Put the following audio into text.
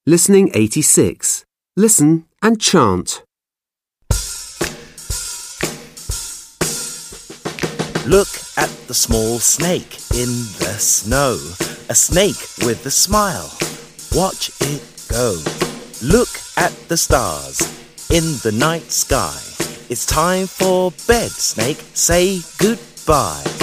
Listening 86. Listen and chant. Look at the small snake in the snow. A snake with a smile. Watch it go. Look at the stars in the night sky. It's time for bed, snake. Say goodbye.